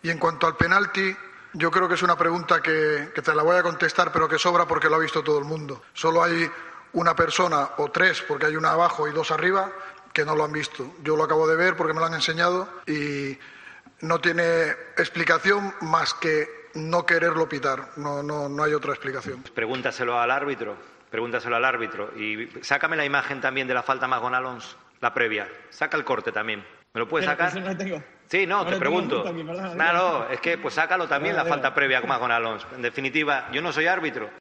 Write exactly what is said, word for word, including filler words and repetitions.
Y en cuanto al penalti, yo creo que es una pregunta que, que te la voy a contestar, pero que sobra porque lo ha visto todo el mundo. Solo hay una persona o tres, porque hay una abajo y dos arriba, que no lo han visto. Yo lo acabo de ver porque me lo han enseñado y no tiene explicación más que no quererlo pitar. No, no, no hay otra explicación. Pregúntaselo al árbitro, pregúntaselo al árbitro. Y sácame la imagen también de la falta más con Alonso, la previa. Saca el corte también. ¿Me lo puedes sacar? Pues no tengo. Sí, no, Ahora te pregunto. Aquí, claro, es que pues sácalo también la falta previa más con Alonso. En definitiva, yo no soy árbitro.